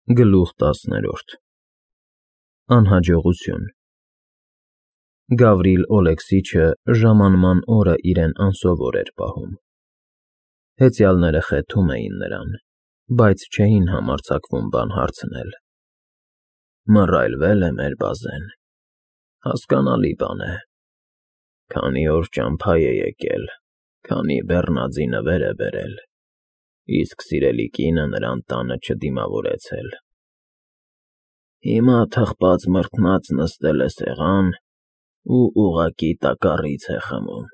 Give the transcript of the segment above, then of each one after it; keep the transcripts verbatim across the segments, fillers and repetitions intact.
Գլուխ տասներորդ Անհաջողություն Գավրիլ Օլեքսիչը ժամանման օրը իրեն անսովոր էր պահում։ Հեծյալները խեթում էին նրան, բայց չէին համարձակվում բան հարցնել։ Մռայլվել է մեր բազեն, հասկանալի բան է, քանի օր ճամփա է եկել, քանի բեռնածի նվեր է բերել, իսկ սիրելի կինը նրան տանը չդիմավորեցել։ Հիմա թխված մրթնած նստել է սեղան ու ուղղակի տակառից է խմում։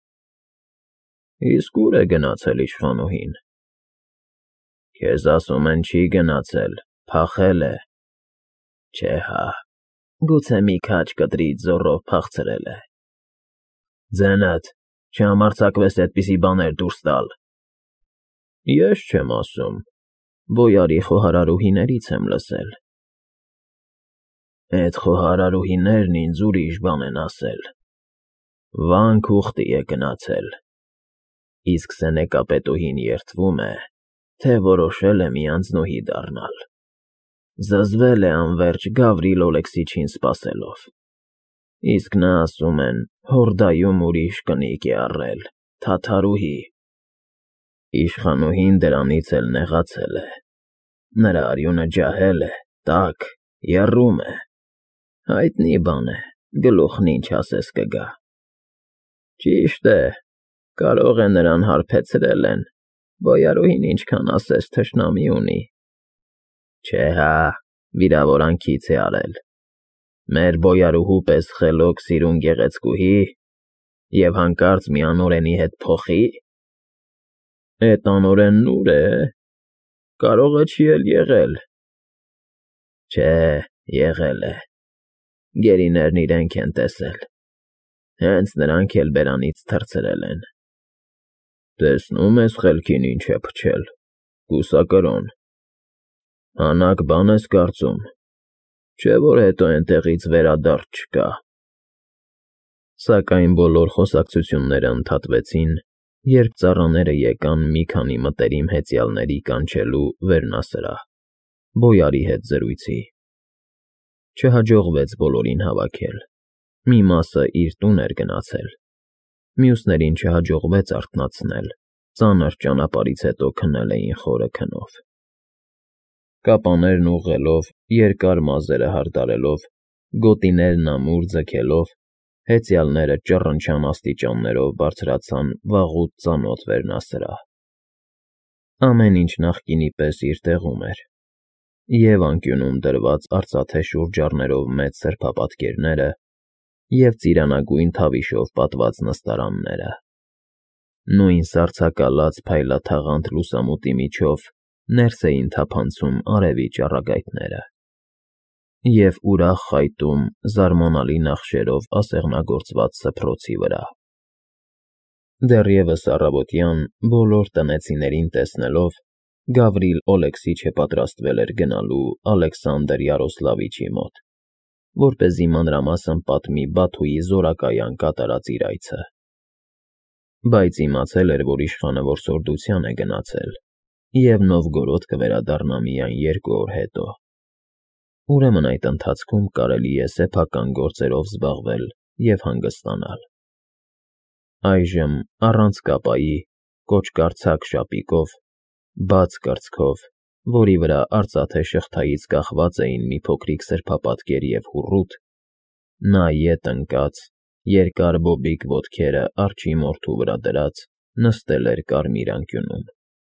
Իսկ ուր է գնացել իշխանուհին։ Քեզ ասում են չի գնացել, փախել է։ Չէ հա, գուցե մի քաջ կտրից զոռով փախցրել է։ Ձենդ, չհամարձակվես այդպիսի բաներ դուրս տալ։ Ես չեմ ասում, բոյարի խոհարարուհիներից եմ լսել։ Էդ խոհարարուհիներն ինձ ուրիշ բան են ասել։ Վանք ուխտի է գնացել, իսկ սենեկապետուհին երդվում է, թե որոշել է մի անձնուհի դառնալ։ Զզվել է անվերջ Գավրիլ Օլեքսիչին սպասելով, իսկ նա ասում են հորդայում ուրիշ կնիկ է առել, թաթարուհի։ Իշխանուհին դրանից էլ նեղացել է, նրա արյունը ջահել է, տաք, եռում է, հայտնի բան է, գլուխն ինչ ասես կգա։ Ճիշտ է, կարող է նրան հարբեցրել են, բոյարուհին ինչքան ասես թշնամի ունի։ Չէ հա, վիրավորանքից է արել, մեր բոյարուհու պես խելոք սիրուն գեղեցկուհի և հանկարծ մի անօրենի հետ փոխի։ Էդ անօրենն ուր է, կարող է չի էլ եղել։ Չէ, եղել է, գերիներն իրենք են տեսել, հենց նրանք էլ բերանից թռցրել են։ Տեսնում ես խելքին ինչ է փչել, կուսակրոն, հանակ բան ես կարծում, չէ որ հետո էնտեղից վերադարձ չկա։ Սակայն բոլոր խոսակցությունները ընդհատվեցին, երբ ծառաները եկան մի քանի մտերիմ հեծյալների կանչելու վերնասրահ, բոյարի հետ զրույցի։ Չհաջողվեց բոլորին հավաքել, մի մասը իր տուն էր գնացել, մյուսներին չհաջողվեց արթնացնել, ծանր ճանապարհից հետո քնել էին խորը քնով։ Կապաներն ուղղելով, երկար մազերը հարդարելով, գոտիներն ամուր ձգելով, հեծյալները ճռնչան աստիճաններով բարձրացան վաղուց ծանոթ վերնասրահ։ Ամեն ինչ նախկինի պես իր տեղում էր, և անկյունում դրված արծաթե շուրջառներով մեծ սրբապատկերները, և ծիրանագույն թավիշով պատված նստարանները։ Նույն սառցակալած փայլաթաղանթ լուսամուտի միջով ներս էին թափանցում արևի ճառագայթները և ուրախ խայտում զարմանալի նախշերով ասեղնագործված սփռոցի վրա։ Դեռևս առավոտյան, բոլոր տնեցիներին տեսնելով, Գավրիլ Օլեքսիչը պատրաստվել էր գնալու Ալեքսանդր Յարոսլավիչի մոտ, որպեսզի մանրամասն պատմի Բաթուի զորակայան կատարած իր այցը։ Բայց իմացել էր, որ իշխանը որսորդության է գնացել, և Նովգորոդ կվերադառնա միայն երկու օր հետո։ Ուրեմն այդ ընթացքում կարելի է սեփական գործերով զբաղվել և հանգստանալ։ Այժմ առանց կապայի, կոճկարծակ շապիկով, բաց կրծքով, որի վրա արծաթե շղթայից կախված էին մի փոքրիկ սրբապատկեր և հուռութ, նա ետ ընկած, երկար բոբիկ ոտքերը արջի մորթու վրա դրած, նստել էր կարմիր անկյունում։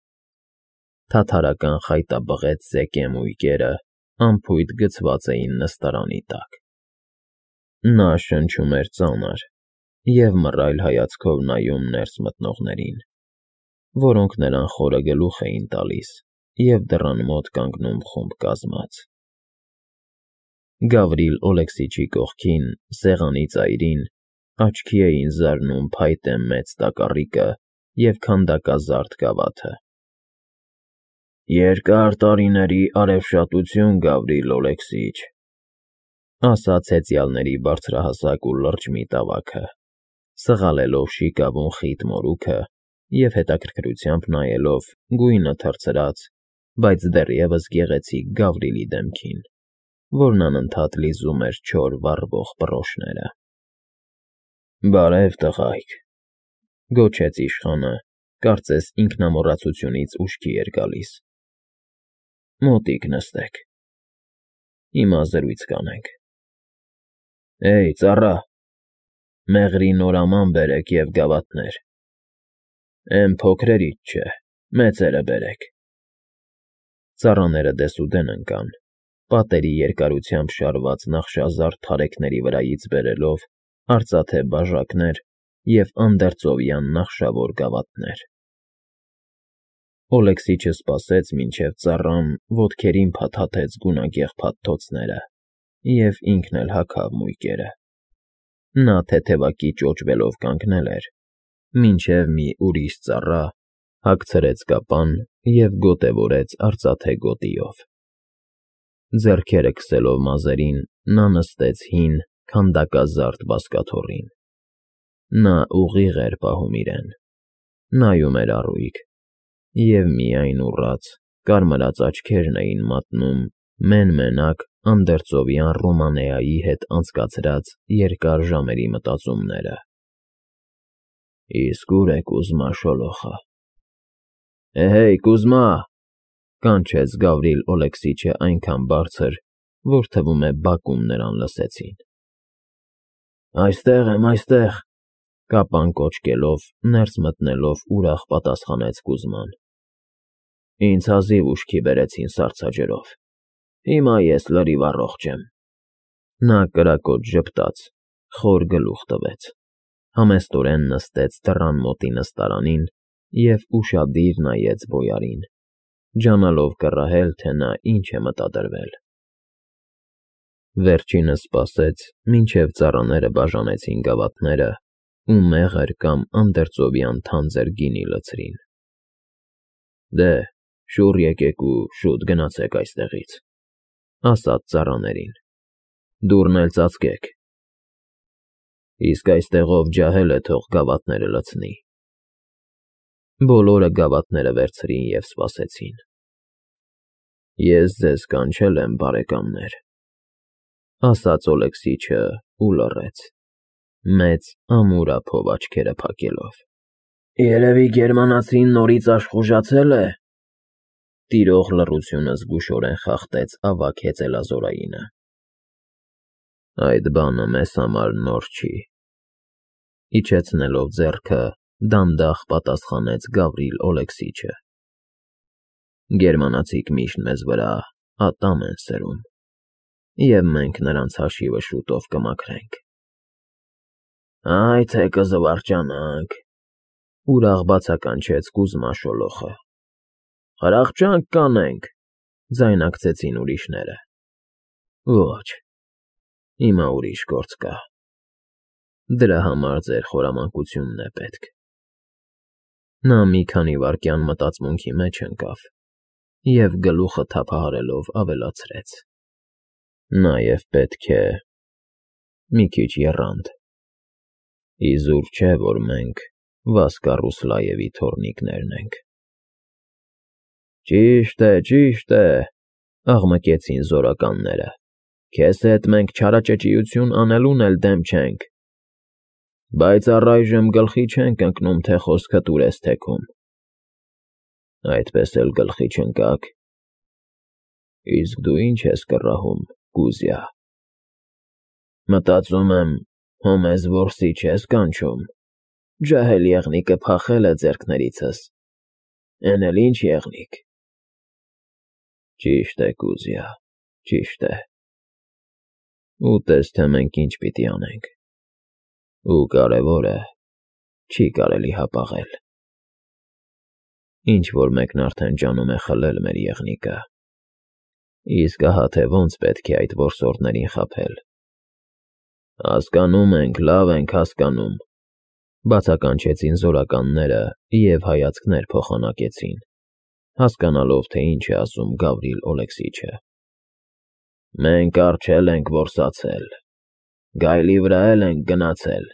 Թաթարական խայտաբղետ զեկեմույկերը անփույթ գցված էին նստարանի տակ։ Նա շնչում էր ծանր և մռայլ հայացքով նայում ներս մտնողներին, որոնք նրան խորը գլուխ էին տալիս և դռան մոտ կանգնում խումբ կազմած։ Գավրիլ Օլեքսիչի կողքին, սեղանի ծայրին, աչքի էին զարնում փայտե մեծ տակառիկը և քանդակազարդ գավաթը։ Երկար տարիների արևշատություն, Գավրիլ Օլեքսիչ, ասաց հեծյալների բարձրահասակ ու լրջջ մի տավաքը, սղալելով շիկավուն խիտ մորուքը և հետաքրքրությամբ նայելով գույնը թրծրած, բայց դեռևս գեղեցիկ Գավրիլի դեմքին, որն անընդհատ լիզում էր չոր վառվող պռոշները։ «Բարև, տղայք», գոչեց իշխանը, կարծես ինքնամոռացությունից ուշքի էր գալիս։ «Մոտիկ նստեք, հիմա զրույց կանենք։ Էյ, ծառա, մեղրի նորաման բերեք և գավաթներ, էն փոքրերից չէ, մեծերը բերեք»։ Ծառաները դեսուդեն ընկան, պատերի երկարությամբ շարված նախշազարդ թարեքների վրայից բերելով արծաթե բաժակներ և անդերձովյան նախշավոր գավաթներ։ Օլեքսիչը սպասեց, մինչև ծառան ոտքերին փաթաթեց գունագեղ փաթթոցները և ինքն էլ հագավ մույկերը։ Նա թեթևակի ճոճվելով կանգնել էր, մինչև մի ուրիշ ծառա հագցրեց կապան և գոտևորեց արծաթե գոտիով։ Ձեռքերը քսելով մազերին, նա նստեց հին, քանդակազարդ բազկաթոռին։ Նա ուղիղ էր պահում իրեն, նայում էր առույգ, և միայն ուռած, կարմրած աչքերն էին մատնում մեն֊մենակ անդերձովյան Ռոմանեայի հետ անցկացրած երկար ժամերի մտածումները։ «Իսկ ո՞ւր է Կուզմա Շոլոխը»։ «Էհեյ, Կուզմա», կանչեց Գավրիլ Օլեքսիչը այնքան բարձր, որ թվում է բակում նրան լսեցին։ «Այստեղ եմ, այստեղ», կապան կոճկելով, ներս մտնելով ուրախ պատասխանեց Կուզման։ «Ինձ հազիվ ուշքի բերեցին սառցաջրով, հիմա ես լրիվ առողջ եմ»։ Նա կրակոտ ժպտաց, խոր գլուխ տվեց, համեստորեն նստեց դռան մոտի նստարանին և ուշադիր նայեց բոյարին, ջանալով կռահել, թե նա ինչ է մտադրվել։ Վերջինս սպասեց, մինչև ծառաները բաժանեցին գավաթները ու մեղր կամ անդերձովյան թանձր գինի լցրին։ «Դե, շուռ եկեք ու շուտ գնացեք այստեղից», ասաց ծառաներին։ «Դուռն էլ ծածկեք։ Իսկ այստեղով ջահելը թող գավաթները լցնի»։ Բոլորը գավաթները վերցրին և սպասեցին։ «Ես ձեզ կանչել եմ, բարեկամներ», ասաց Օլեքսիչը ու լռեց, մեծ ամուրափով աչքերը փակելով։ «Երևի գերմանացին նորից աշխուժացել է», տիրող լռությունը զգուշորեն խախտեց ավագ հեծելազորայինը։ «Այդ բանը մեզ համար նոր չի», իջեցնելով ձեռքը, դանդաղ պատասխանեց Գավրիլ Օլեքսիչը։ «Գերմանացիք միշտ մեզ վրա ատամ են սրում, և մենք նրանց հաշիվը շուտով կմաքրենք»։ «Այ թե կզվարճանանք», ուրախ բացականչեց Կուզմա Շոլոխը։ «Խրախճանք կանենք», ձայնակցեցին ուրիշները։ «Ոչ, հիմա ուրիշ գործ կա, դրա համար ձեր խորամանկությունն է պետք»։ Նա մի քանի վայրկյան մտածմունքի մեջ ընկավ և գլուխը թափահարելով ավելացրեց. «Նաև պետք է մի քիչ եռանդ։ Իզուր չէ, որ մենք Վասկա Ռուսլաևի թոռնիկներն ենք»։ «Ճիշտ է, ճիշտ է», աղմկեցին զորականները, «քեզ հետ մենք չարաճճիություն անելուն էլ դեմ չենք, բայց առայժմ գլխի չենք ընկնում, թե խոսքդ ուր ես թեքում»։ «Այդպես էլ գլխի չընկաք։ Իսկ դու ի՞նչ ես կռահում, Կուզյա»։ «Մտածում եմ, հո մեզ որսի չես կանչում, ջահել եղնիկը փախել է ձեռքներիցս, էն էլ ինչ եղնիկ»։ «Ճիշտ է, Կուզյա, ճիշտ է։ Ուտես, թե մենք ինչ պիտի անենք, ու կարևորը, չի կարելի հապաղել։ Ինչ֊որ մեկն արդեն ջանում է խլել մեր եղնիկը, իսկ ահա թե ոնց պետք է այդ որսորդներին խաբել»։ «Հասկանում ենք, լավ ենք հասկանում», բացականչեցին զորականները և հայացքներ փոխանակեցին, հասկանալով, թե ինչ է ասում Գավրիլ Օլեքսիչը։ «Մենք առջել ենք որսացել, գայլի վրա էլ ենք գնացել,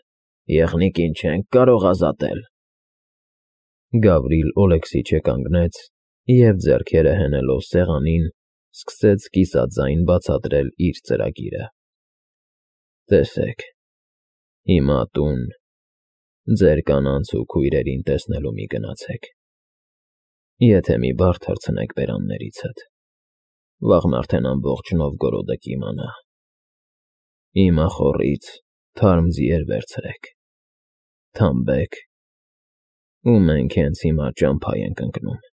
եղնիկին չենք կարող ազատել»։ Գավրիլ Օլեքսիչը կանգնեց Եվ ձեռքերը հենելով սեղանին, սկսեց կիսաձայն բացատրել իր ծրագիրը. Տեսեք, հիմա տուն, ձեր կանանց ու քույրերին տեսնելու մի գնացեք, եթե մի բառ թռցնեք բերաններիցդ, վաղն արդեն ամբողջ Նովգորոդը կիմանա, իմ ախոռից թարմ ձիեր վերցրեք, թամբեք, ու մենք հենց հիմա ճամփա ենք ընկնում։